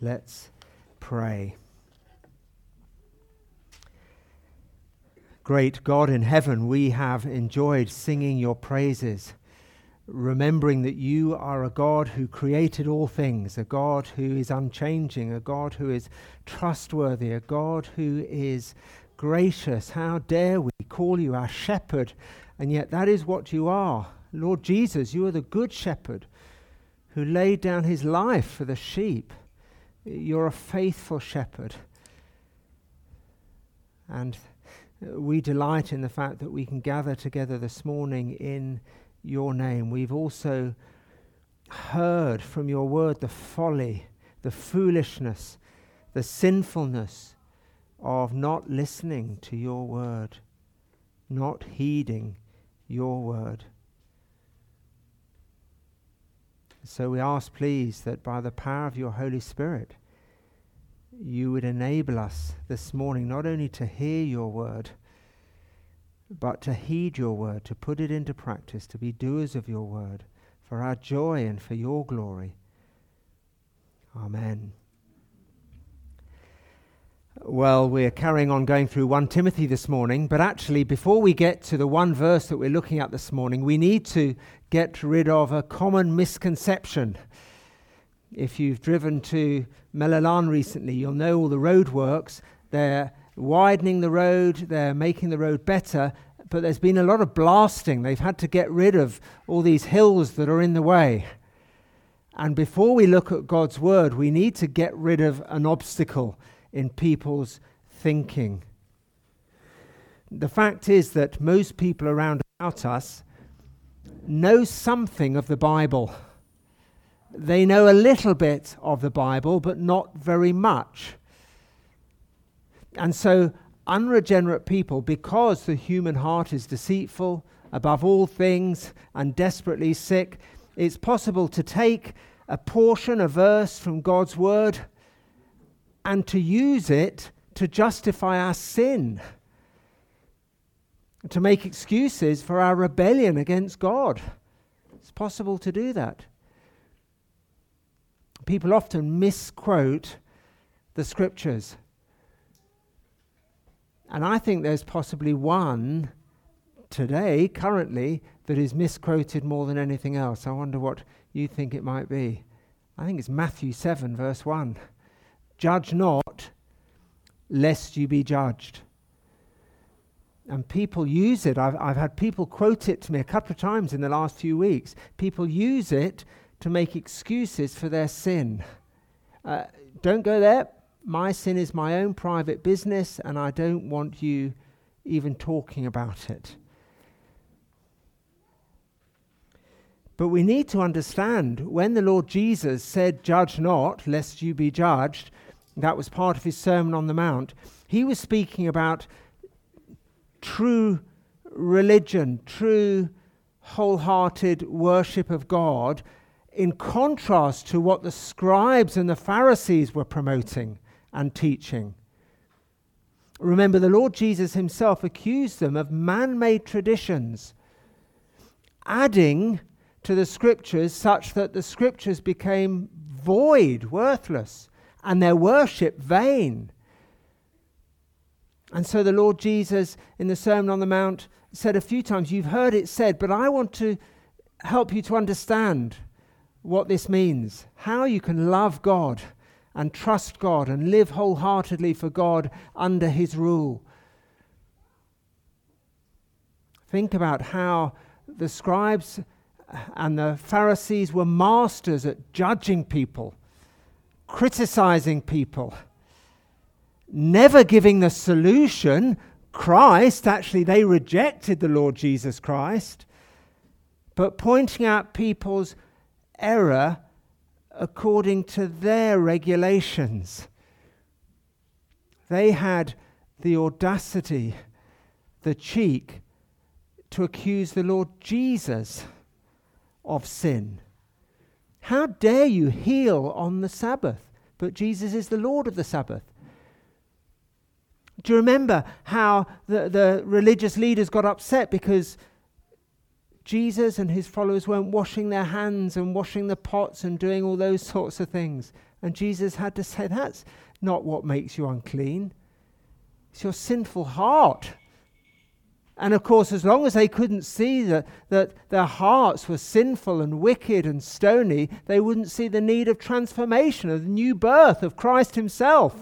Let's pray. Great God in heaven, we have enjoyed singing your praises, remembering that you are a God who created all things, a God who is unchanging, a God who is trustworthy, a God who is gracious. How dare we call you our shepherd, and yet that is what you are. Lord Jesus, you are the good shepherd who laid down his life for the sheep. You're a faithful shepherd. And we delight in the fact that we can gather together this morning in your name. We've also heard from your word the folly, the foolishness, the sinfulness of not listening to your word, not heeding your word. So we ask, please, that by the power of your Holy Spirit, you would enable us this morning not only to hear your word, but to heed your word, to put it into practice, to be doers of your word, for our joy and for your glory. Amen. Well, we're carrying on going through 1 Timothy this morning, but actually before we get to the one verse that we're looking at this morning, we need to get rid of a common misconception. If you've driven to Melilan recently, you'll know all the road works. They're widening the road, they're making the road better, but there's been a lot of blasting. They've had to get rid of all these hills that are in the way. And before we look at God's word, we need to get rid of an obstacle in people's thinking. The fact is that most people around about us know something of the Bible. They know a little bit of the Bible, but not very much. And so unregenerate people, because the human heart is deceitful above all things and desperately sick, it's possible to take a portion, a verse from God's word, and to use it to justify our sin, to make excuses for our rebellion against God. It's possible to do that. People often misquote the scriptures. And I think there's possibly one today, currently, that is misquoted more than anything else. I wonder what you think it might be. I think it's Matthew 7, verse 1. Judge not, lest you be judged. And people use it. I've had people quote it to me a couple of times in the last few weeks. People use it to make excuses for their sin. Don't go there. My sin is my own private business, and I don't want you even talking about it. But we need to understand, when the Lord Jesus said, judge not, lest you be judged, that was part of his Sermon on the Mount, he was speaking about true religion, true wholehearted worship of God, in contrast to what the scribes and the Pharisees were promoting and teaching. Remember, the Lord Jesus himself accused them of man-made traditions, adding to the scriptures such that the scriptures became void, worthless, and their worship vain. And so the Lord Jesus in the Sermon on the Mount said a few times, you've heard it said, but I want to help you to understand what this means, how you can love God and trust God and live wholeheartedly for God under his rule. Think about how the scribes and the Pharisees were masters at judging people, criticizing people, never giving the solution, Christ. Actually, they rejected the Lord Jesus Christ, but pointing out people's error according to their regulations. They had the audacity, the cheek, to accuse the Lord Jesus of sin. How dare you heal on the Sabbath? But Jesus is the Lord of the Sabbath. Do you remember how the religious leaders got upset because Jesus and his followers weren't washing their hands and washing the pots and doing all those sorts of things? And Jesus had to say, that's not what makes you unclean. It's your sinful heart. And of course, as long as they couldn't see that their hearts were sinful and wicked and stony, they wouldn't see the need of transformation, of the new birth of Christ himself.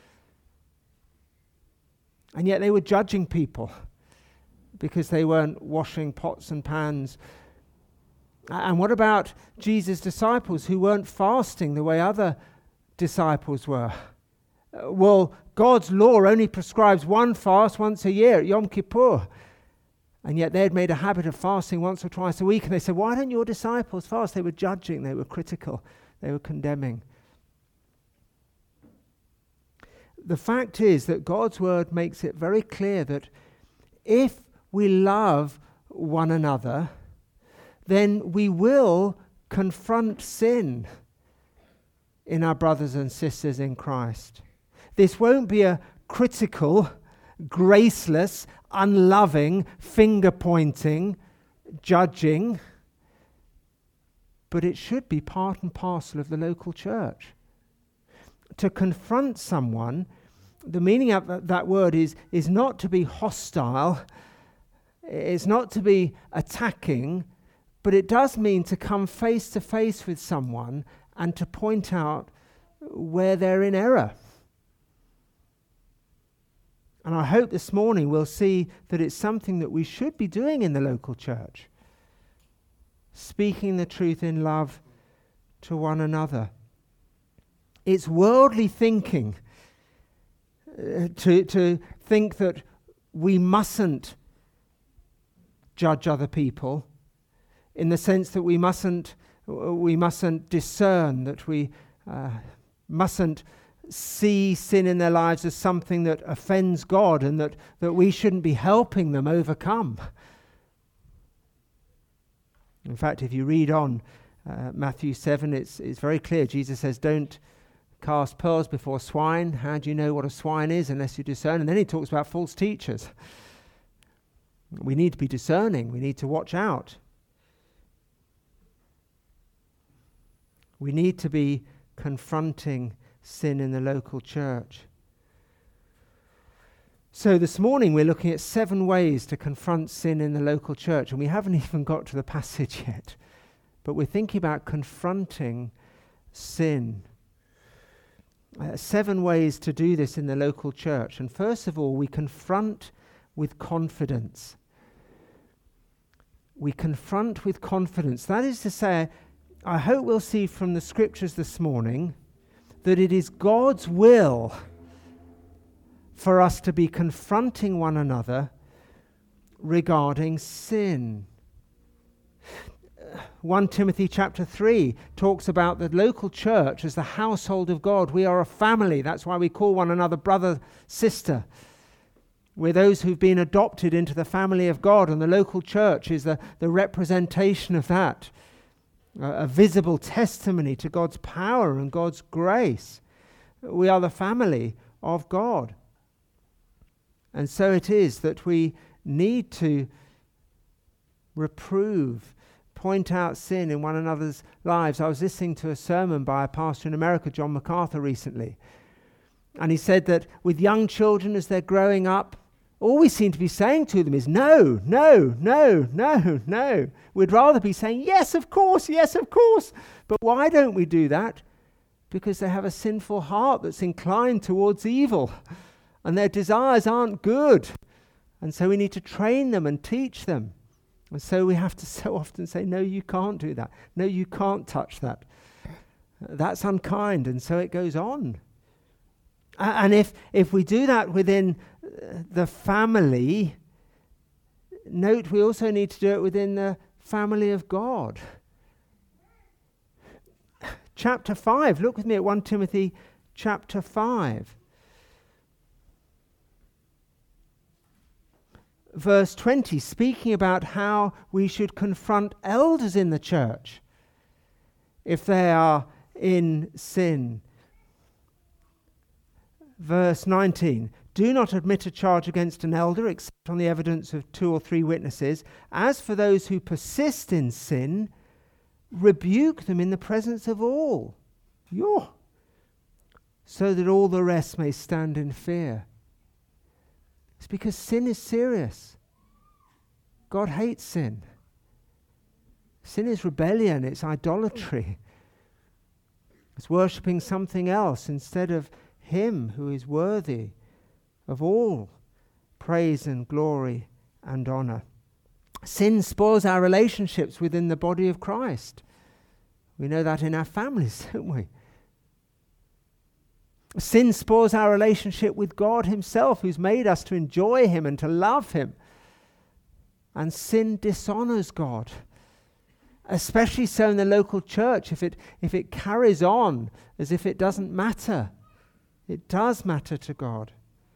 And yet they were judging people because they weren't washing pots and pans. And what about Jesus' disciples who weren't fasting the way other disciples were? Well, God's law only prescribes one fast once a year at Yom Kippur. And yet they had made a habit of fasting once or twice a week. And they said, why don't your disciples fast? They were judging, they were critical, they were condemning. The fact is that God's word makes it very clear that if we love one another, then we will confront sin in our brothers and sisters in Christ. This won't be a critical, graceless, unloving, finger-pointing, judging, but it should be part and parcel of the local church. To confront someone, the meaning of that word is not to be hostile, it's not to be attacking, but it does mean to come face to face with someone and to point out where they're in error. And I hope this morning we'll see that it's something that we should be doing in the local church. Speaking the truth in love to one another. It's worldly thinking to think that we mustn't judge other people, in the sense that we mustn't discern, that we mustn't see sin in their lives as something that offends God, and that we shouldn't be helping them overcome. In fact, if you read on Matthew 7, it's very clear. Jesus says, don't cast pearls before swine. How do you know what a swine is unless you discern? And then he talks about false teachers. We need to be discerning. We need to watch out. We need to be confronting sin in the local church. So this morning we're looking at 7 ways to confront sin in the local church, and we haven't even got to the passage yet, but we're thinking about confronting sin. 7 ways to do this in the local church. And first of all, we confront with confidence. We confront with confidence. That is to say, I hope we'll see from the scriptures this morning that it is God's will for us to be confronting one another regarding sin. 1 Timothy chapter 3 talks about the local church as the household of God. We are a family. That's why we call one another brother, sister. We're those who've been adopted into the family of God, and the local church is the representation of that. A visible testimony to God's power and God's grace. We are the family of God. And so it is that we need to reprove, point out sin in one another's lives. I was listening to a sermon by a pastor in America, John MacArthur, recently. And he said that with young children as they're growing up, all we seem to be saying to them is no, no, no, no, no. We'd rather be saying, yes, of course, yes, of course. But why don't we do that? Because they have a sinful heart that's inclined towards evil. And their desires aren't good. And so we need to train them and teach them. And so we have to so often say, no, you can't do that. No, you can't touch that. That's unkind. And so it goes on. And if we do that within the family, note we also need to do it within the family of God. Chapter 5, look with me at 1 Timothy chapter 5. Verse 20, speaking about how we should confront elders in the church if they are in sin. Verse 19, do not admit a charge against an elder except on the evidence of 2 or 3 witnesses. As for those who persist in sin, rebuke them in the presence of all. so that all the rest may stand in fear. It's because sin is serious. God hates sin. Sin is rebellion, it's idolatry. It's worshipping something else instead of Him who is worthy of all praise and glory and honor. Sin spoils our relationships within the body of Christ. We know that in our families, don't we? Sin spoils our relationship with God Himself, who's made us to enjoy Him and to love Him. And sin dishonors God, especially so in the local church, if it carries on as if it doesn't matter. It does matter to God.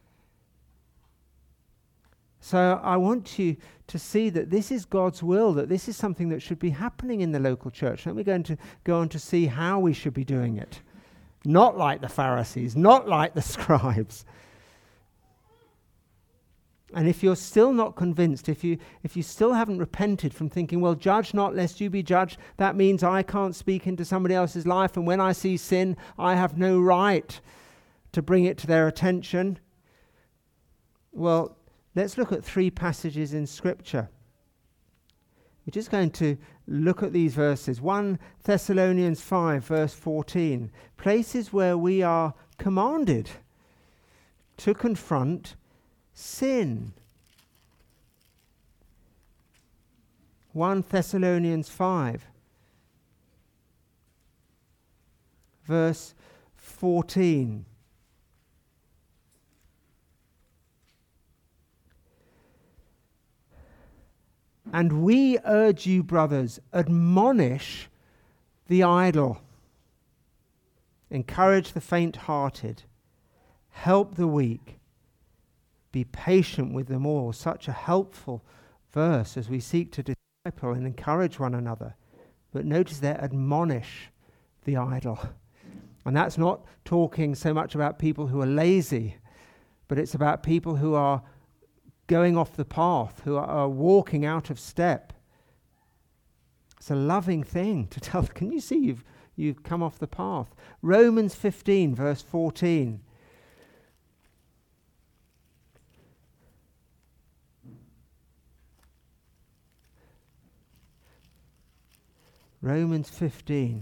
So I want you to see that this is God's will, that this is something that should be happening in the local church. Then we're going to go on to see how we should be doing it. Not like the Pharisees, not like the scribes. And if you're still not convinced, if you still haven't repented from thinking, well, judge not lest you be judged, that means I can't speak into somebody else's life, and when I see sin, I have no right to bring it to their attention. Well, let's look at 3 passages in Scripture. We're just going to look at these verses. 1 Thessalonians 5, verse 14. Places where we are commanded to confront sin. 1 Thessalonians 5, verse 14. And we urge you, brothers, admonish the idle, encourage the faint-hearted, help the weak, be patient with them all. Such a helpful verse as we seek to disciple and encourage one another. But notice there, admonish the idle. And that's not talking so much about people who are lazy, but it's about people who are going off the path, who are walking out of step. It's a loving thing to tell. Can you see you've come off the path? Romans 15, verse 14. Romans 15,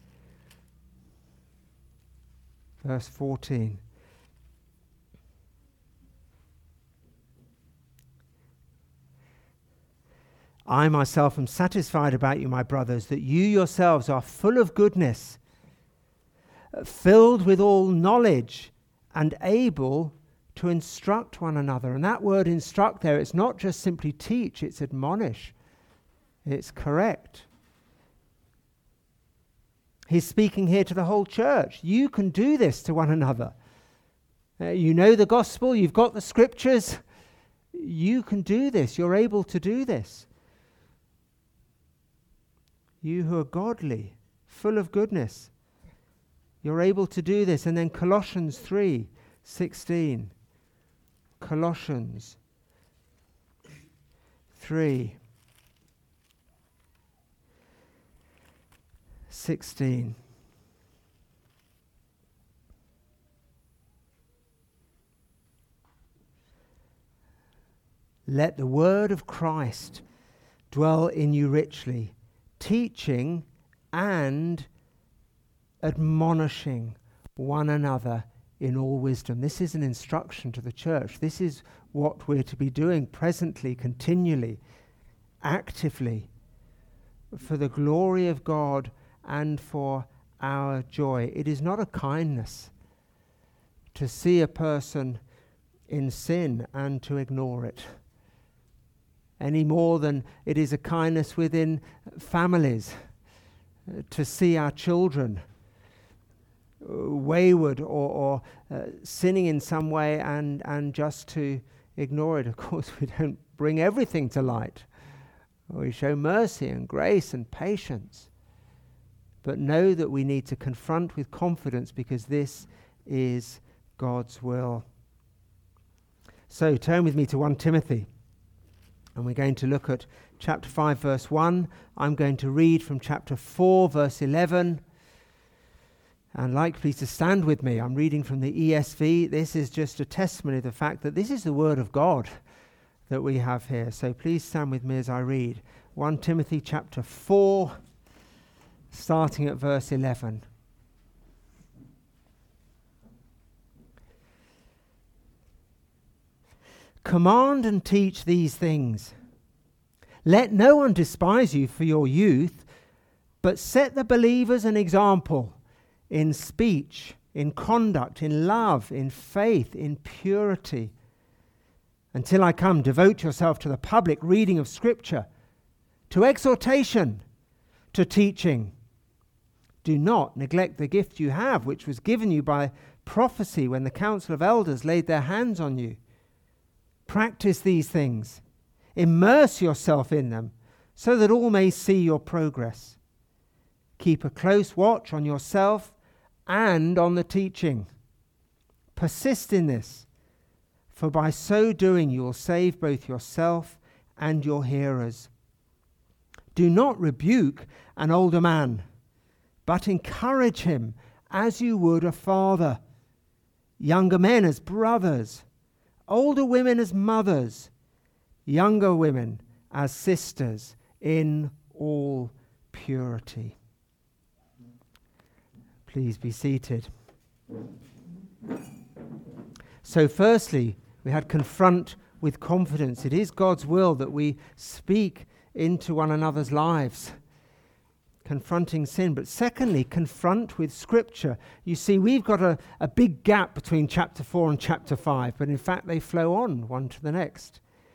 verse 14. I myself am satisfied about you, my brothers, that you yourselves are full of goodness, filled with all knowledge, and able to instruct one another. And that word instruct there, it's not just simply teach, it's admonish. It's correct. He's speaking here to the whole church. You can do this to one another. You know the gospel, you've got the scriptures. You can do this. You're able to do this. You who are godly, full of goodness, you're able to do this. And then Colossians 3:16. Colossians 3:16. Let the word of Christ dwell in you richly, teaching and admonishing one another in all wisdom. This is an instruction to the church. This is what we're to be doing presently, continually, actively, for the glory of God and for our joy. It is not a kindness to see a person in sin and to ignore it, any more than it is a kindness within families to see our children wayward or sinning in some way and just to ignore it. Of course, we don't bring everything to light. We show mercy and grace and patience. But know that we need to confront with confidence because this is God's will. So turn with me to 1 Timothy. And we're going to look at chapter 5, verse 1. I'm going to read from chapter 4, verse 11. And like, please to stand with me. I'm reading from the ESV. This is just a testimony of the fact that this is the word of God that we have here. So please stand with me as I read 1 Timothy chapter 4, starting at verse 11. Command and teach these things. Let no one despise you for your youth, but set the believers an example in speech, in conduct, in love, in faith, in purity. Until I come, devote yourself to the public reading of Scripture, to exhortation, to teaching. Do not neglect the gift you have, which was given you by prophecy when the council of elders laid their hands on you. Practice these things. Immerse yourself in them, so that all may see your progress. Keep a close watch on yourself and on the teaching. Persist in this, for by so doing you will save both yourself and your hearers. Do not rebuke an older man, but encourage him as you would a father. Younger men as brothers, older women as mothers, younger women as sisters in all purity. Please be seated. So firstly, we had confront with confidence. It is God's will that we speak into one another's lives, confronting sin. But secondly, confront with Scripture. You see, we've got a big gap between chapter 4 and chapter 5, but in fact they flow on one to the next.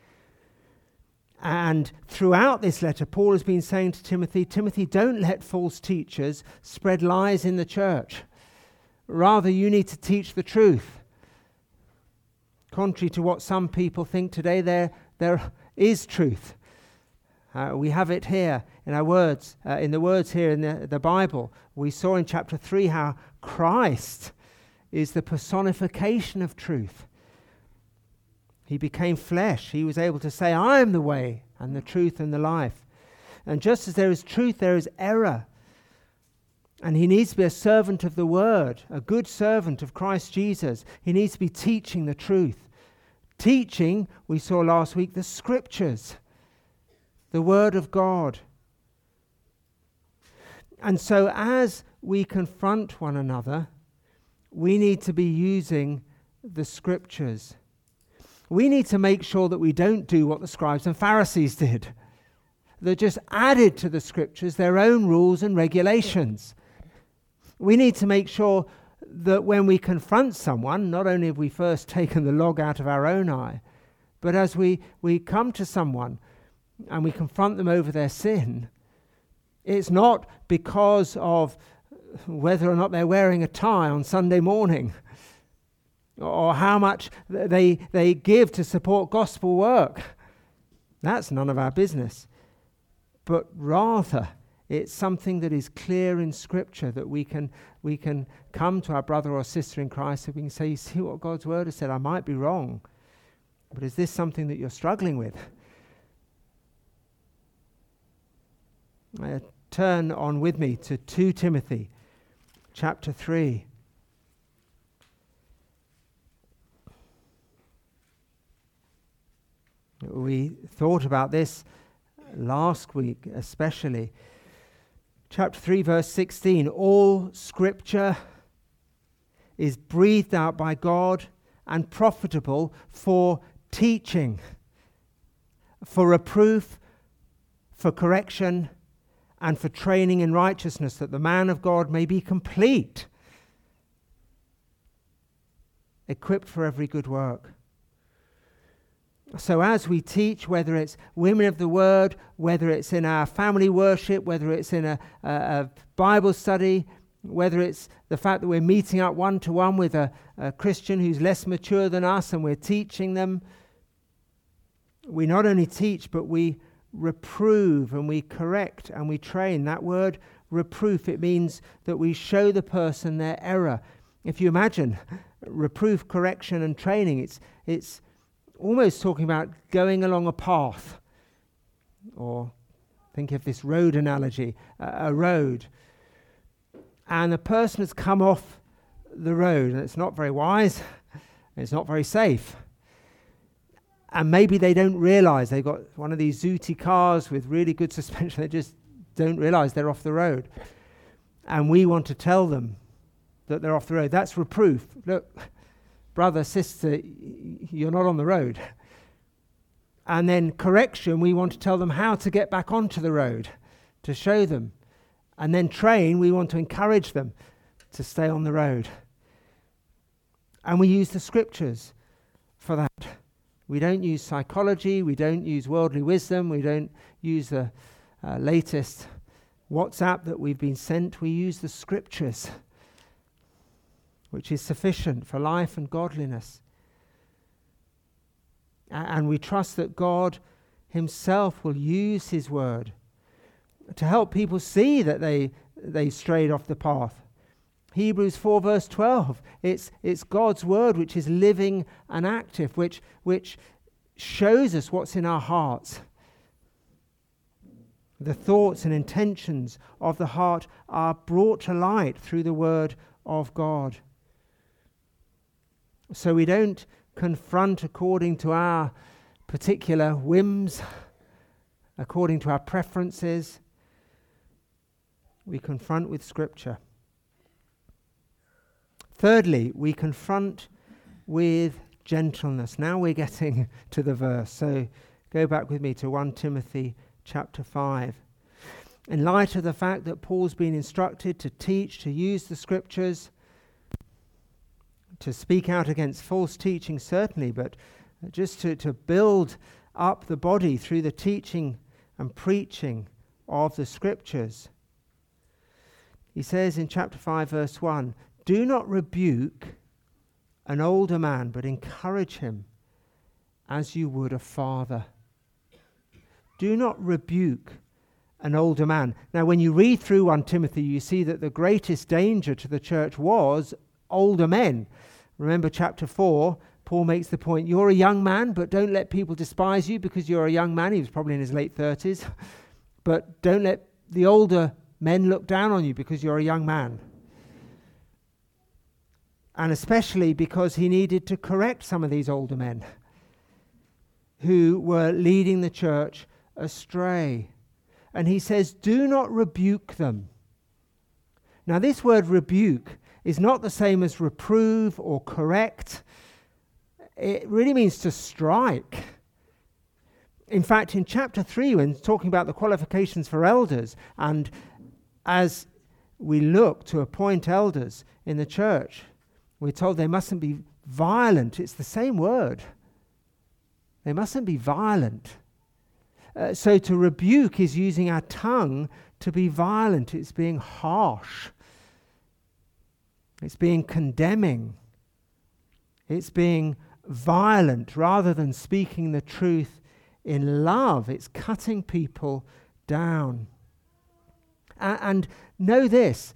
And throughout this letter, Paul has been saying to Timothy, Timothy, don't let false teachers spread lies in the church. Rather, you need to teach the truth. Contrary to what some people think today, there is truth. We have it here in our words, in the words here in the Bible. We saw in chapter 3 how Christ is the personification of truth. He became flesh. He was able to say, I am the way and the truth and the life. And just as there is truth, there is error. And he needs to be a servant of the word, a good servant of Christ Jesus. He needs to be teaching the truth. Teaching, we saw last week, the Scriptures, the word of God. And so as we confront one another, we need to be using the Scriptures. We need to make sure that we don't do what the scribes and Pharisees did. They just added to the Scriptures their own rules and regulations. We need to make sure that when we confront someone, not only have we first taken the log out of our own eye, but as we come to someone and we confront them over their sin, it's not because of whether or not they're wearing a tie on Sunday morning, or how much they give to support gospel work. That's none of our business. But rather, it's something that is clear in Scripture, that we can come to our brother or sister in Christ and we can say, you see what God's word has said, I might be wrong, but is this something that you're struggling with? Turn on with me to 2 Timothy chapter 3. We thought about this last week especially. Chapter 3 verse 16, all Scripture is breathed out by God and profitable for teaching, for reproof, for correction, and for training in righteousness, that the man of God may be complete, equipped for every good work. So as we teach, whether it's women of the word, whether it's in our family worship, whether it's in a Bible study, whether it's the fact that we're meeting up one-to-one with a Christian who's less mature than us and we're teaching them, we not only teach, but we reprove and we correct and we train. That word reproof, it means that we show the person their error. If you imagine reproof, correction and training, it's almost talking about going along a path. Or think of this road analogy, a road. and the person has come off the road, and it's not very wise, and it's not very safe. And maybe they don't realize they've got one of these zooty cars with really good suspension. They just don't realize they're off the road. And we want to tell them that they're off the road. That's reproof. Look, brother, sister, you're not on the road. And then correction, we want to tell them how to get back onto the road, to show them. And then train, we want to encourage them to stay on the road. And we use the scriptures for that. We don't use psychology, we don't use worldly wisdom, we don't use the latest WhatsApp that we've been sent. We use the scriptures, which is sufficient for life and godliness. And we trust that God himself will use his word to help people see that they strayed off the path. Hebrews 4 verse 12, it's God's word which is living and active, which shows us what's in our hearts. The thoughts and intentions of the heart are brought to light through the word of God. So we don't confront according to our particular whims, according to our preferences. We confront with Scripture. Thirdly, we confront with gentleness. Now we're getting to the verse. So go back with me to 1 Timothy chapter 5. In light of the fact that Paul's been instructed to teach, to use the Scriptures, to speak out against false teaching, certainly, but just to build up the body through the teaching and preaching of the Scriptures. He says in chapter 5, verse 1, "Do not rebuke an older man, but encourage him as you would a father." Do not rebuke an older man. Now, when you read through 1 Timothy, you see that the greatest danger to the church was older men. Remember chapter 4, Paul makes the point, you're a young man, but don't let people despise you because you're a young man. He was probably in his late 30s. But don't let the older men look down on you because you're a young man. And especially because he needed to correct some of these older men who were leading the church astray. And he says, do not rebuke them. Now, this word rebuke is not the same as reprove or correct. It really means to strike. In fact, in chapter 3, when talking about the qualifications for elders, and as we look to appoint elders in the church, we're told they mustn't be violent. It's the same word. They mustn't be violent. So to rebuke is using our tongue to be violent. It's being harsh. It's being condemning. It's being violent rather than speaking the truth in love. It's cutting people down. And know this.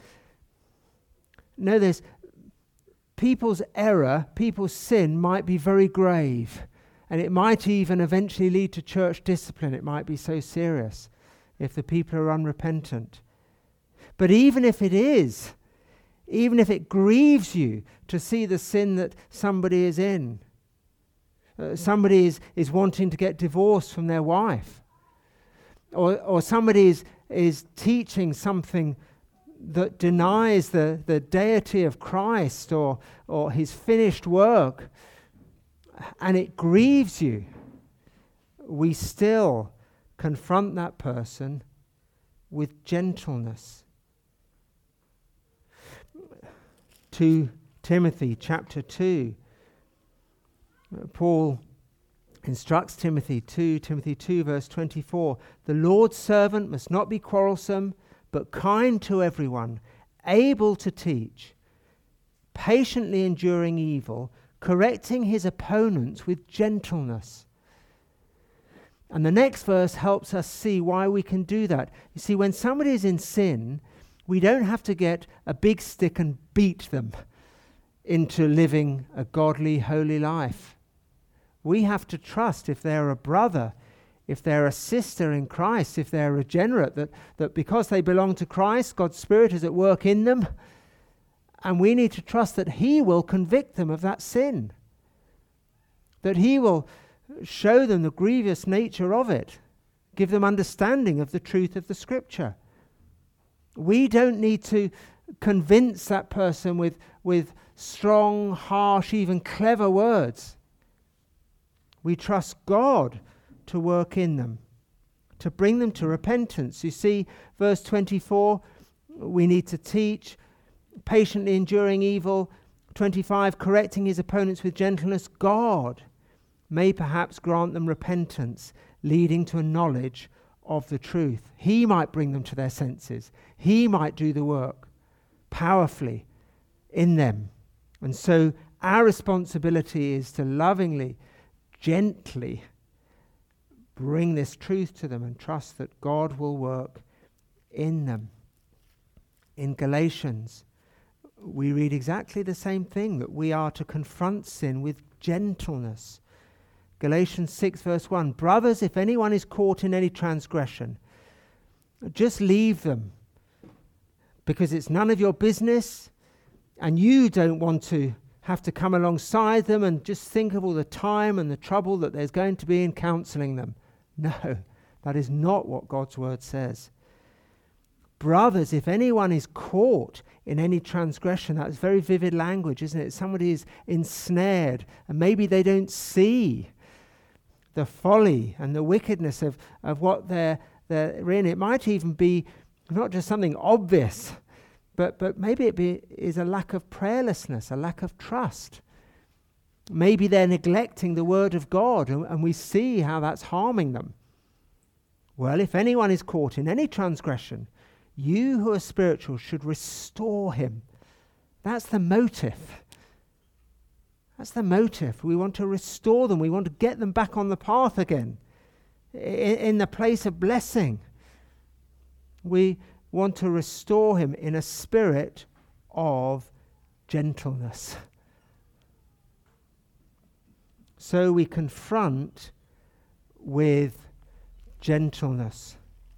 People's error, people's sin might be very grave. And it might even eventually lead to church discipline. It might be so serious if the people are unrepentant. But even if it is, even if it grieves you to see the sin that somebody is in, somebody is wanting to get divorced from their wife, or somebody is teaching something that denies the deity of Christ or his finished work, and it grieves you, we still confront that person with gentleness. 2 Timothy chapter 2. Paul instructs Timothy 2 verse 24. The Lord's servant must not be quarrelsome, but kind to everyone, able to teach, patiently enduring evil, correcting his opponents with gentleness. And the next verse helps us see why we can do that. You see, when somebody is in sin, we don't have to get a big stick and beat them into living a godly, holy life. We have to trust, if they're a brother if they're a sister in Christ, if they're regenerate, that because they belong to Christ, God's Spirit is at work in them, and we need to trust that He will convict them of that sin, that He will show them the grievous nature of it, give them understanding of the truth of the Scripture. We don't need to convince that person with strong, harsh, even clever words. We trust God to work in them, to bring them to repentance. You see, verse 24, we need to teach, patiently enduring evil. 25, correcting his opponents with gentleness. God may perhaps grant them repentance, leading to a knowledge of the truth. He might bring them to their senses. He might do the work powerfully in them. And so our responsibility is to lovingly, gently bring this truth to them and trust that God will work in them. In Galatians, we read exactly the same thing, that we are to confront sin with gentleness. Galatians 6 verse 1, brothers, if anyone is caught in any transgression, just leave them, because it's none of your business, and you don't want to have to come alongside them and just think of all the time and the trouble that there's going to be in counseling them. No, that is not what God's word says. Brothers, if anyone is caught in any transgression, that's very vivid language, isn't it? Somebody is ensnared, and maybe they don't see the folly and the wickedness of what they're in. It might even be not just something obvious, but maybe is a lack of prayerlessness, a lack of trust. Maybe they're neglecting the word of God, and we see how that's harming them. Well, if anyone is caught in any transgression, you who are spiritual should restore him. That's the motive. That's the motive. We want to restore them. We want to get them back on the path again, in the place of blessing. We want to restore him in a spirit of gentleness. So we confront with gentleness.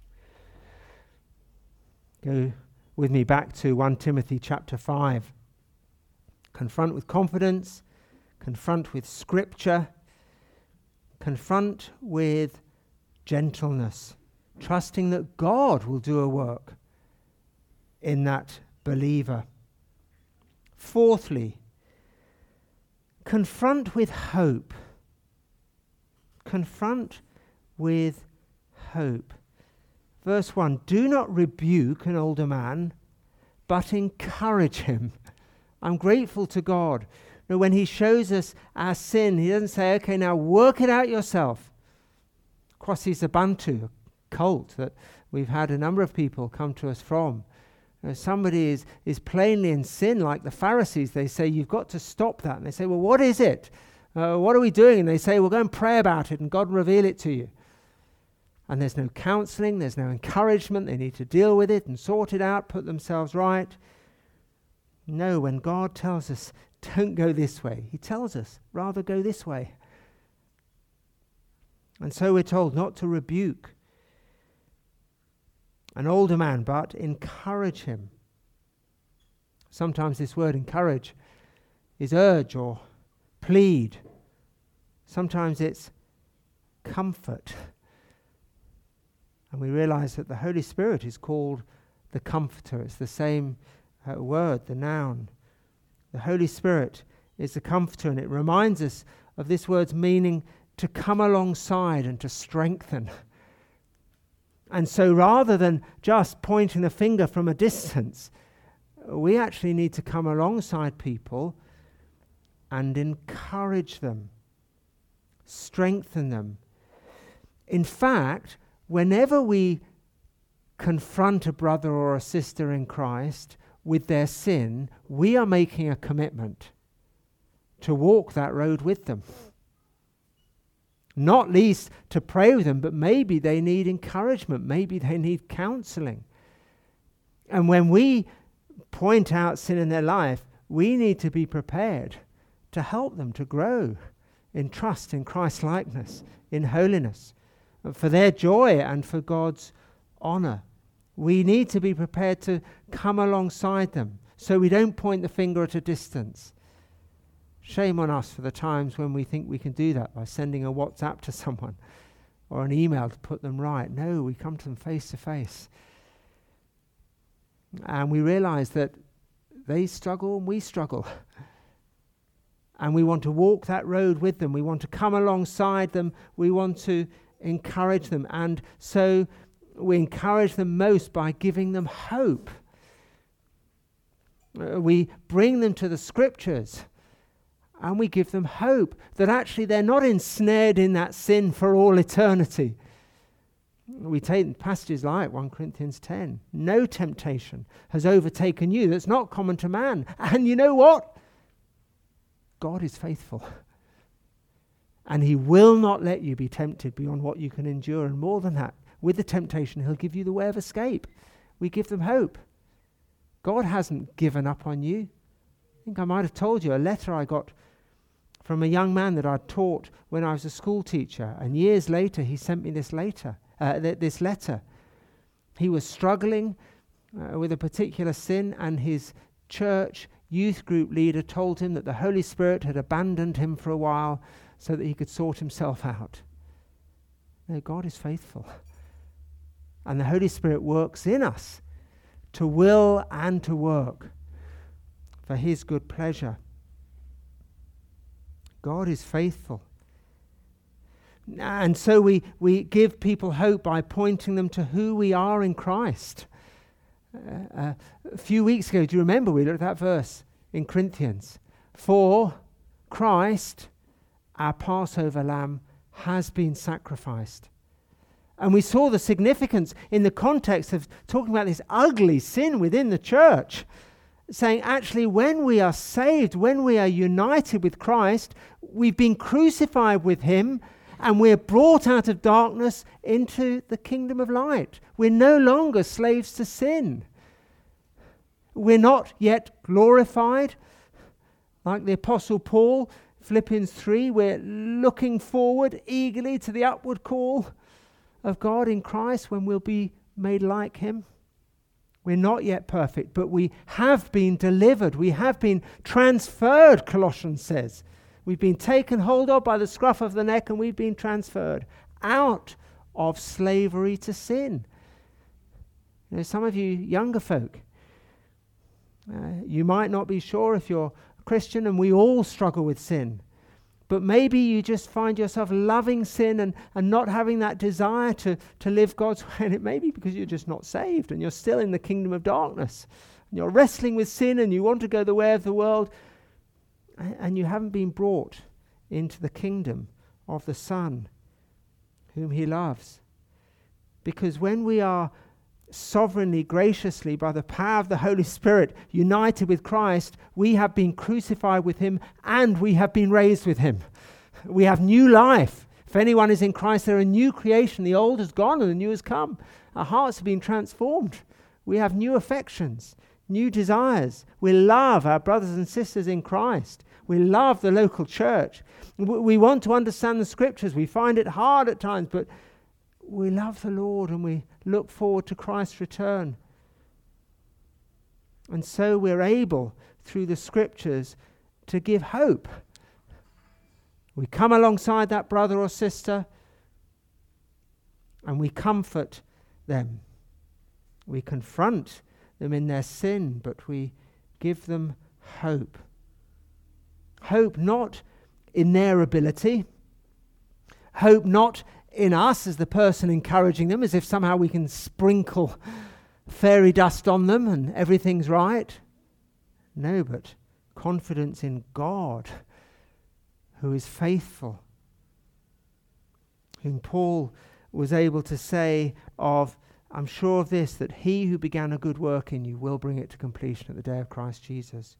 Go with me back to 1 Timothy chapter 5. Confront with confidence, confront with Scripture, confront with gentleness, trusting that God will do a work in that believer. Fourthly, confront with hope. Confront with hope. Verse 1, do not rebuke an older man, but encourage him. I'm grateful to God. You know, when he shows us our sin, he doesn't say, okay, now work it out yourself. Kwasi Bantu, a cult that we've had a number of people come to us from. You know, somebody is plainly in sin, like the Pharisees. They say, you've got to stop that. And they say, well, what is it? What are we doing? And they say, well, go and pray about it and God will reveal it to you. And there's no counseling, there's no encouragement. They need to deal with it and sort it out, put themselves right. No, when God tells us, don't go this way, he tells us, rather go this way. And so we're told not to rebuke an older man, but encourage him. Sometimes this word encourage is urge or plead. Sometimes it's comfort. And we realize that the Holy Spirit is called the Comforter. It's the same word, the noun. The Holy Spirit is the Comforter, and it reminds us of this word's meaning to come alongside and to strengthen. And so rather than just pointing the finger from a distance, we actually need to come alongside people and encourage them, strengthen them. In fact, whenever we confront a brother or a sister in Christ with their sin, we are making a commitment to walk that road with them. Not least to pray with them, but maybe they need encouragement, maybe they need counseling. And when we point out sin in their life, we need to be prepared to help them to grow in trust, in Christ-likeness, in holiness. for their joy and for God's honour. We need to be prepared to come alongside them so we don't point the finger at a distance. Shame on us for the times when we think we can do that by sending a WhatsApp to someone or an email to put them right. No, we come to them face to face. And we realise that they struggle and we struggle. And we want to walk that road with them. We want to come alongside them. We want to encourage them. And so we encourage them most by giving them hope. We bring them to the Scriptures and we give them hope that actually they're not ensnared in that sin for all eternity. We take passages like 1 Corinthians 10. No temptation has overtaken you that's not common to man. And you know what? God is faithful. And he will not let you be tempted beyond what you can endure. And more than that, with the temptation, he'll give you the way of escape. We give them hope. God hasn't given up on you. I think I might have told you a letter I got from a young man that I'd taught when I was a school teacher. And years later, he sent me this letter. He was struggling with a particular sin, and his church youth group leader told him that the Holy Spirit had abandoned him for a while so that he could sort himself out. No, God is faithful. And the Holy Spirit works in us to will and to work for his good pleasure. God is faithful. And so we give people hope by pointing them to who we are in Christ. A few weeks ago, do you remember we looked at that verse in Corinthians? For Christ, our Passover lamb, has been sacrificed. And we saw the significance in the context of talking about this ugly sin within the church, saying actually when we are saved, when we are united with Christ, we've been crucified with him, and we're brought out of darkness into the kingdom of light. We're no longer slaves to sin. We're not yet glorified. Like the Apostle Paul, Philippians 3, we're looking forward eagerly to the upward call of God in Christ when we'll be made like him. We're not yet perfect, but we have been delivered. We have been transferred, Colossians says. We've been taken hold of by the scruff of the neck, and we've been transferred out of slavery to sin. You know, some of you younger folk, you might not be sure if you're a Christian, and we all struggle with sin. But maybe you just find yourself loving sin and not having that desire to live God's way. And it may be because you're just not saved and you're still in the kingdom of darkness. And you're wrestling with sin and you want to go the way of the world. And you haven't been brought into the kingdom of the Son whom he loves. Because when we are sovereignly, graciously, by the power of the Holy Spirit, united with Christ, we have been crucified with him and we have been raised with him. We have new life. If anyone is in Christ, they're a new creation. The old has gone and the new has come. Our hearts have been transformed. We have new affections, new desires. We love our brothers and sisters in Christ. We love the local church. We want to understand the Scriptures. We find it hard at times, but we love the Lord and we look forward to Christ's return. And so we're able, through the Scriptures, to give hope. We come alongside that brother or sister and we comfort them. We confront them in their sin, but we give them hope. Hope not in their ability. Hope not in us as the person encouraging them, as if somehow we can sprinkle fairy dust on them and everything's right. No, but confidence in God, who is faithful, whom Paul was able to say of, I'm sure of this, that he who began a good work in you will bring it to completion at the day of Christ Jesus.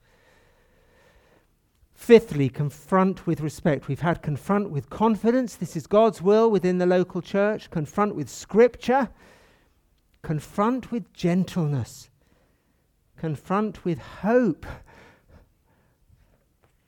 Fifthly, confront with respect. We've had confront with confidence. This is God's will within the local church. Confront with Scripture. Confront with gentleness. Confront with hope.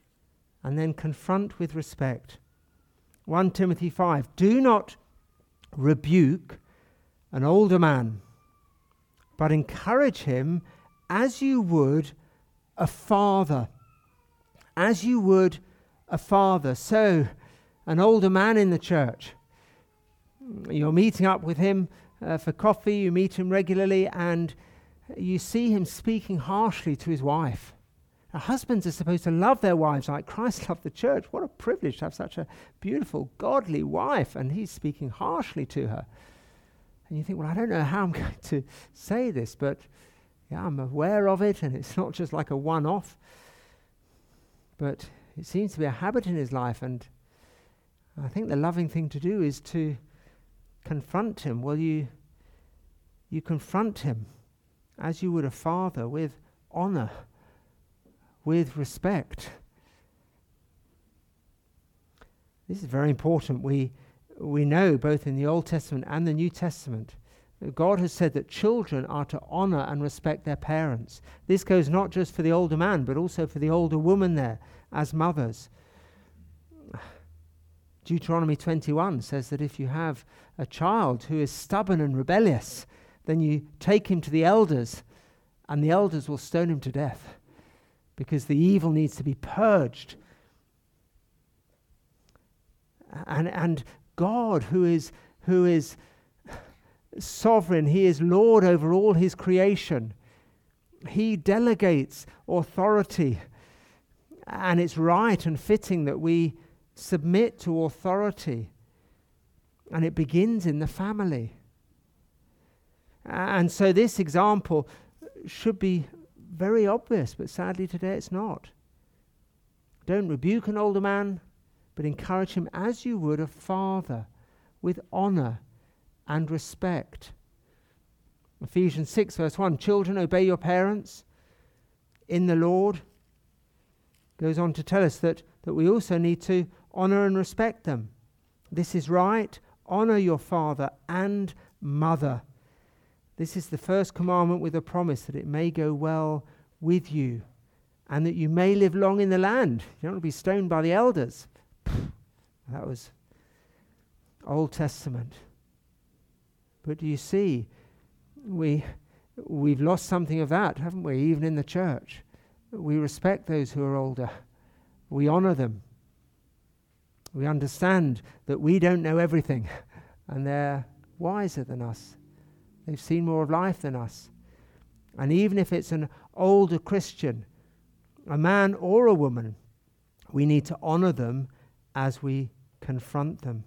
And then confront with respect. 1 Timothy 5. Do not rebuke an older man, but encourage him as you would a father. As you would a father. So, an older man in the church, you're meeting up with him for coffee, you meet him regularly, and you see him speaking harshly to his wife. Now, husbands are supposed to love their wives like Christ loved the church. What a privilege to have such a beautiful, godly wife, and he's speaking harshly to her. And you think, well, I don't know how I'm going to say this, but yeah, I'm aware of it, and it's not just like a one-off. But it seems to be a habit in his life, and I think the loving thing to do is to confront him. Well, you confront him as you would a father, with honor, with respect. This is very important. We know both in the Old Testament and the New Testament that God has said that children are to honor and respect their parents. This goes not just for the older man, but also for the older woman there as mothers. Deuteronomy 21 says that if you have a child who is stubborn and rebellious, then you take him to the elders, and the elders will stone him to death, because the evil needs to be purged. And God, who is sovereign, he is Lord over all his creation. He delegates authority, and it's right and fitting that we submit to authority, and it begins in the family. And so this example should be very obvious, but sadly today it's not. Don't rebuke an older man, but encourage him as you would a father, with honor and respect. Ephesians 6 verse 1, children, obey your parents in the Lord. Goes on to tell us that we also need to honor and respect them. This is right. Honor your father and mother. This is the first commandment with a promise that it may go well with you and that you may live long in the land. You don't want to be stoned by the elders. That was Old Testament. But do you see, we've lost something of that, haven't we, even in the church? We respect those who are older. We honor them. We understand that we don't know everything, and they're wiser than us. They've seen more of life than us. And even if it's an older Christian, a man or a woman, we need to honor them as we confront them.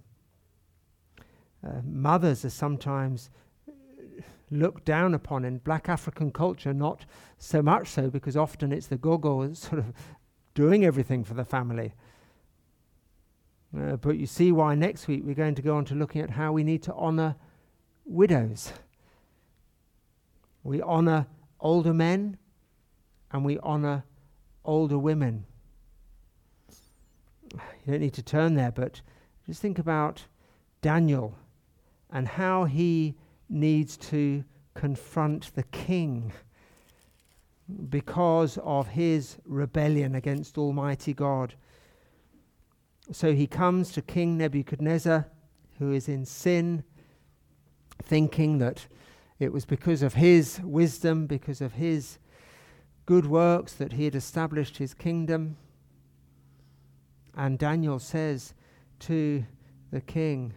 Mothers are sometimes looked down upon in black African culture, not so much so, because often it's the gogo sort of doing everything for the family. But you see why next week we're going to go on to looking at how we need to honor widows. We honor older men and we honor older women. You don't need to turn there, but just think about Daniel and how he needs to confront the king because of his rebellion against Almighty God. So he comes to King Nebuchadnezzar, who is in sin, thinking that it was because of his wisdom, because of his good works that he had established his kingdom. And Daniel says to the king,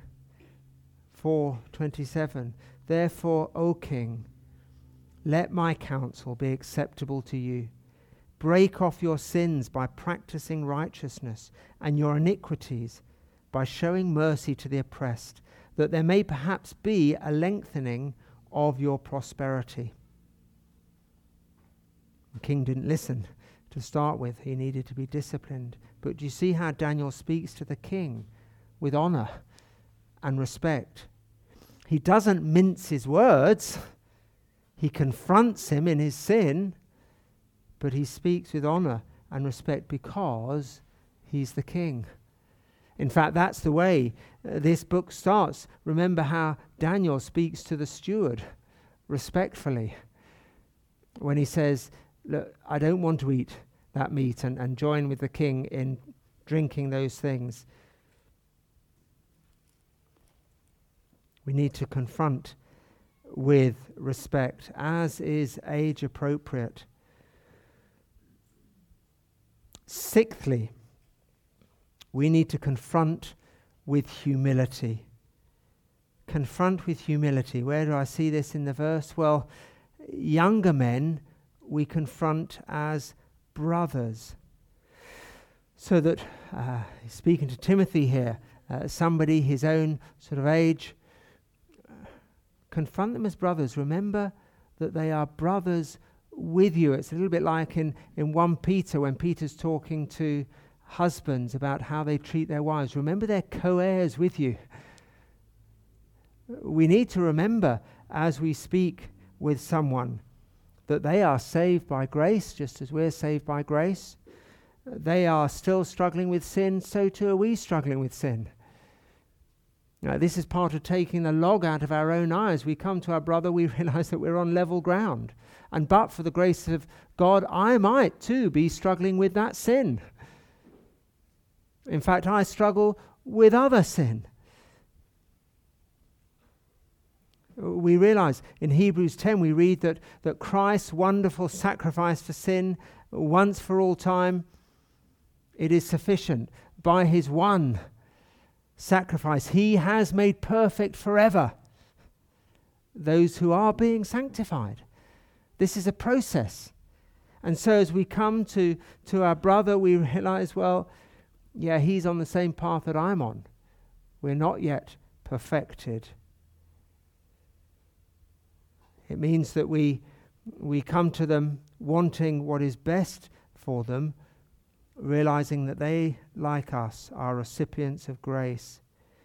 4:27, therefore, O king, let my counsel be acceptable to you. Break off your sins by practicing righteousness, and your iniquities by showing mercy to the oppressed, that there may perhaps be a lengthening of your prosperity. The king didn't listen to start with. He needed to be disciplined. But do you see how Daniel speaks to the king with honor and respect? He doesn't mince his words. He confronts him in his sin, but he speaks with honor and respect because he's the king. In fact, that's the way this book starts. Remember how Daniel speaks to the steward respectfully when he says, look, I don't want to eat that meat and join with the king in drinking those things. We need to confront with respect, as is age appropriate. Sixthly, we need to confront with humility. Confront with humility. Where do I see this in the verse? Well, younger men we confront as brothers. So that, speaking to Timothy here, somebody his own sort of age, confront them as brothers. Remember that they are brothers with you. It's a little bit like in 1 Peter when Peter's talking to husbands about how they treat their wives. Remember they're co-heirs with you. We need to remember as we speak with someone that they are saved by grace just as we're saved by grace. They are still struggling with sin, so too are we struggling with sin. Now, this is part of taking the log out of our own eyes. We come to our brother, we realize that we're on level ground. And but for the grace of God, I might too be struggling with that sin. In fact, I struggle with other sin. We realize in Hebrews 10 we read that Christ's wonderful sacrifice for sin once for all time, it is sufficient. By his one sacrifice, he has made perfect forever those who are being sanctified. This is a process. And so as we come to our brother, we realize, well, yeah, he's on the same path that I'm on. We're not yet perfected. It means that we come to them wanting what is best for them, realizing that they, like us, are recipients of grace.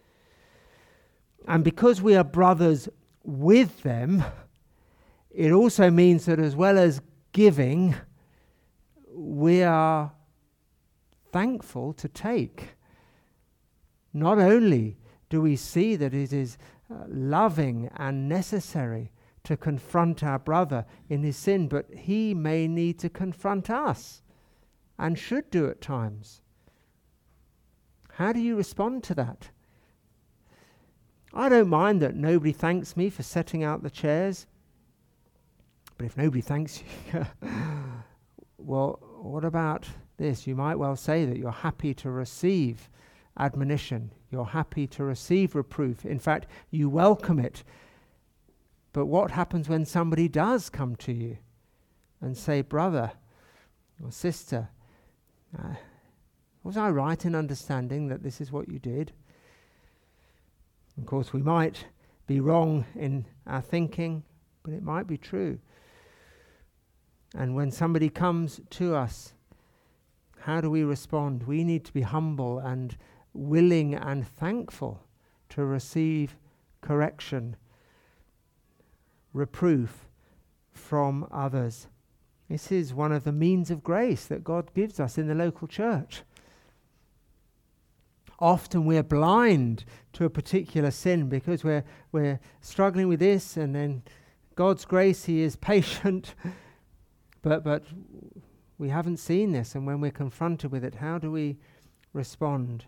And because we are brothers with them, it also means that as well as giving, we are thankful to take. Not only do we see that it is loving and necessary to confront our brother in his sin, but he may need to confront us and should do at times. How do you respond to that? I don't mind that nobody thanks me for setting out the chairs, but if nobody thanks you, well, what about this? You might well say that you're happy to receive admonition. You're happy to receive reproof. In fact, you welcome it. But what happens when somebody does come to you and say, brother or sister, was I right in understanding that this is what you did? Of course, we might be wrong in our thinking, but it might be true. And when somebody comes to us, how do we respond? We need to be humble and willing and thankful to receive correction, reproof from others. This is one of the means of grace that God gives us in the local church. Often we're blind to a particular sin because we're struggling with this, and then God's grace, he is patient, but we haven't seen this, and when we're confronted with it, how do we respond?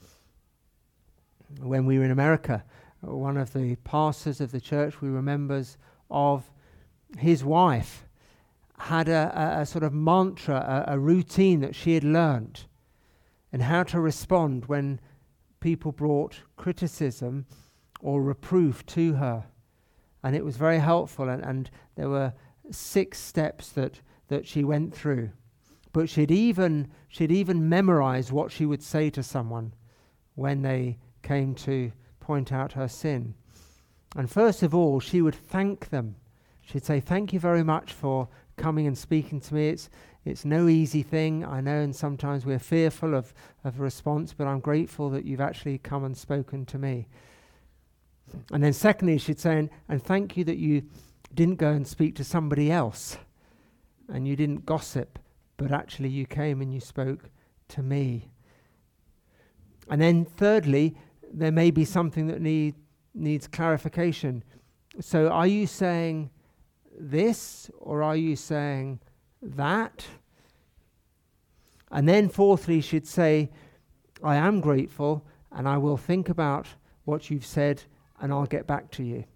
When we were in America, one of the pastors of the church we remembers of his wife had a sort of mantra, a routine that she had learnt, and how to respond when people brought criticism or reproof to her. And it was very helpful, and there were 6 steps that she went through. But she'd even memorized what she would say to someone when they came to point out her sin. And first of all, she would thank them. She'd say, thank you very much for coming and speaking to me. It's no easy thing, I know, and sometimes we're fearful of a response, but I'm grateful that you've actually come and spoken to me. And then secondly, she'd say, and thank you that you didn't go and speak to somebody else, and you didn't gossip, but actually you came and you spoke to me. And then thirdly, there may be something that needs clarification. So are you saying this, or are you saying that? And then fourthly, she'd say, I am grateful, and I will think about what you've said, and I'll get back to you.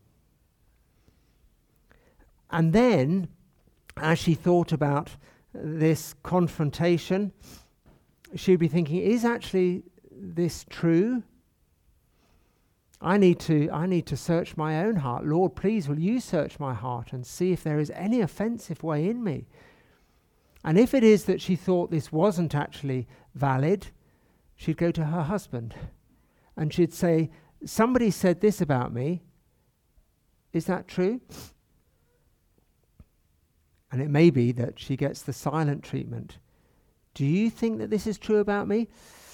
And then, as she thought about this confrontation, she'd be thinking, is actually this true? I need to search my own heart. Lord, please, will you search my heart and see if there is any offensive way in me? And if it is that she thought this wasn't actually valid, she'd go to her husband and she'd say, somebody said this about me. Is that true? And it may be that she gets the silent treatment. Do you think that this is true about me?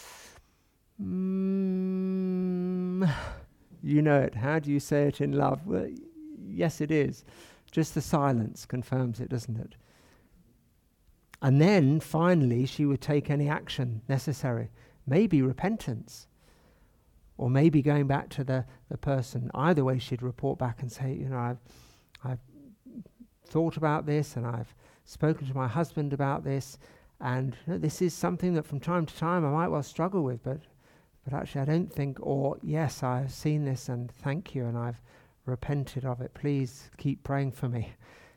You know it. How do you say it in love? Well, yes, it is. Just the silence confirms it, doesn't it? And then, finally, she would take any action necessary. Maybe repentance. Or maybe going back to the person. Either way, she'd report back and say, I've thought about this, and I've spoken to my husband about this, and this is something that from time to time I might well struggle with, but actually I don't think, or yes, I've seen this and thank you and I've repented of it. Please keep praying for me.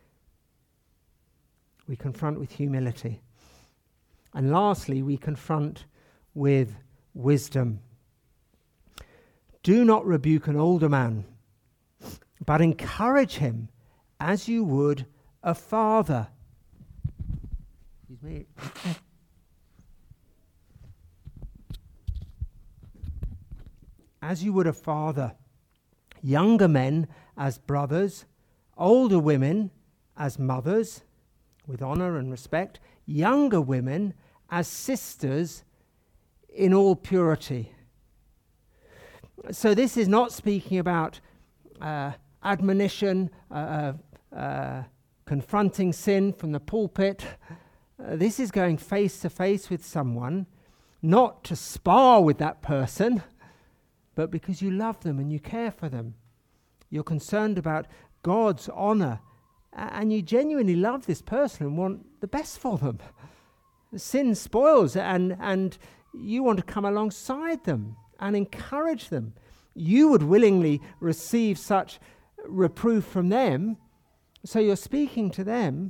We confront with humility. And lastly, we confront with wisdom. Do not rebuke an older man, but encourage him as you would a father. Excuse me. As you would a father. Younger men as brothers, older women as mothers, with honor and respect, younger women as sisters in all purity. So this is not speaking about admonition, confronting sin from the pulpit. This is going face to face with someone, not to spar with that person, but because you love them and you care for them. You're concerned about God's honor, and you genuinely love this person and want the best for them. Sin spoils, and you want to come alongside them and encourage them. You would willingly receive such reproof from them, so you're speaking to them.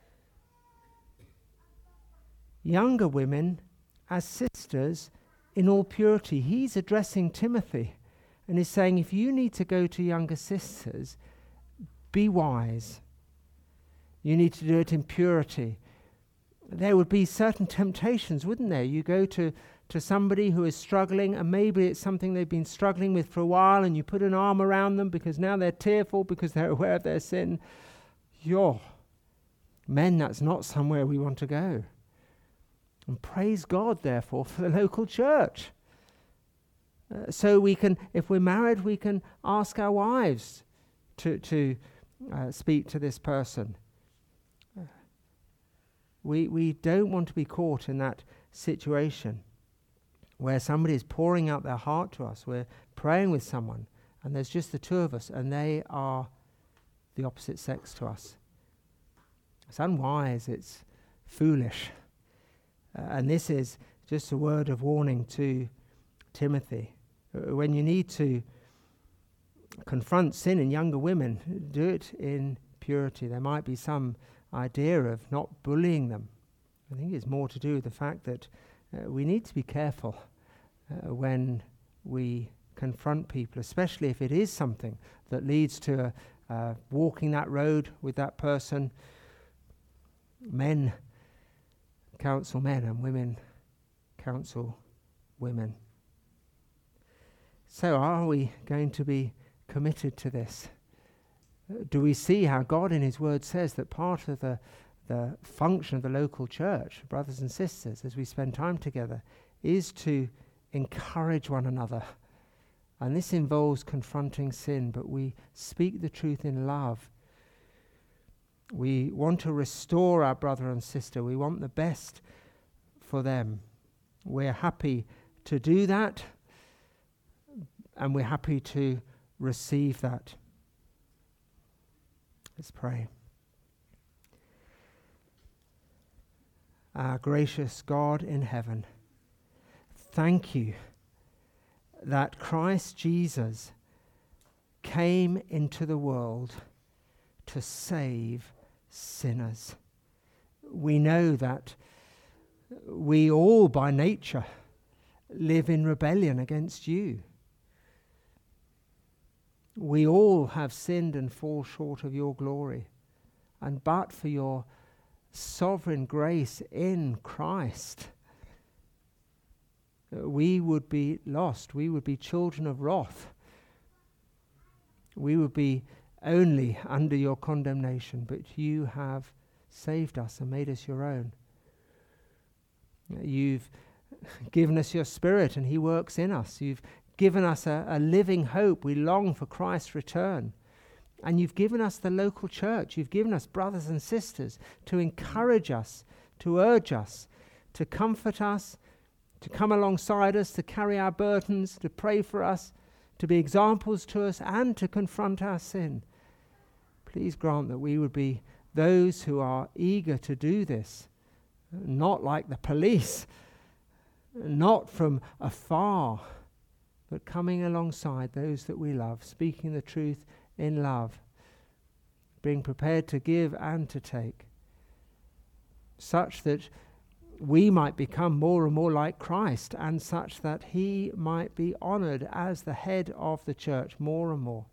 Younger women as sisters in all purity. He's addressing Timothy and is saying, if you need to go to younger sisters, be wise. You need to do it in purity. There would be certain temptations, wouldn't there? You go to somebody who is struggling, and maybe it's something they've been struggling with for a while, and you put an arm around them because now they're tearful because they're aware of their sin. Men, that's not somewhere we want to go. And praise God, therefore, for the local church. So we can, if we're married, we can ask our wives to speak to this person. We don't want to be caught in that situation where somebody is pouring out their heart to us. We're praying with someone, and there's just the two of us, and they are the opposite sex to us. It's unwise, it's foolish. And this is just a word of warning to Timothy. When you need to confront sin in younger women, do it in purity. There might be some idea of not bullying them. I think it's more to do with the fact that we need to be careful when we confront people, especially if it is something that leads to walking that road with that person. Men counsel men and women counsel women. So are we going to be committed to this? Do we see how God in his word says that part of the function of the local church, brothers and sisters, as we spend time together, is to encourage one another? And this involves confronting sin, but we speak the truth in love. We want to restore our brother and sister. We want the best for them. We're happy to do that, and we're happy to receive that. Let's pray. Our gracious God in heaven, thank you that Christ Jesus came into the world to save sinners. We know that we all by nature live in rebellion against you. We all have sinned and fall short of your glory. And but for your sovereign grace in Christ, we would be lost. We would be children of wrath. We would be only under your condemnation, but you have saved us and made us your own. You've given us your Spirit and he works in us. You've given us a living hope. We long for Christ's return. And you've given us the local church. You've given us brothers and sisters to encourage us, to urge us, to comfort us, to come alongside us, to carry our burdens, to pray for us, to be examples to us, and to confront our sin. Please grant that we would be those who are eager to do this, not like the police, not from afar, but coming alongside those that we love, speaking the truth in love, being prepared to give and to take, such that we might become more and more like Christ, and such that he might be honored as the head of the church more and more.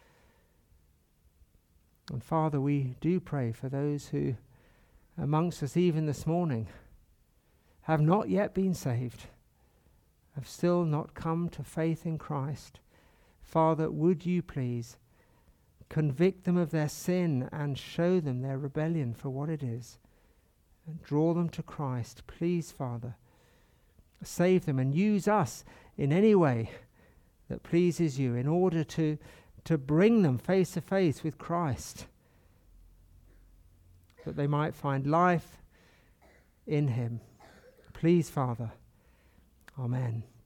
And Father, we do pray for those who amongst us even this morning have not yet been saved, have still not come to faith in Christ. Father, would you please convict them of their sin and show them their rebellion for what it is, and draw them to Christ. Please, Father, save them and use us in any way that pleases you in order to bring them face to face with Christ, that they might find life in him. Please, Father. Amen.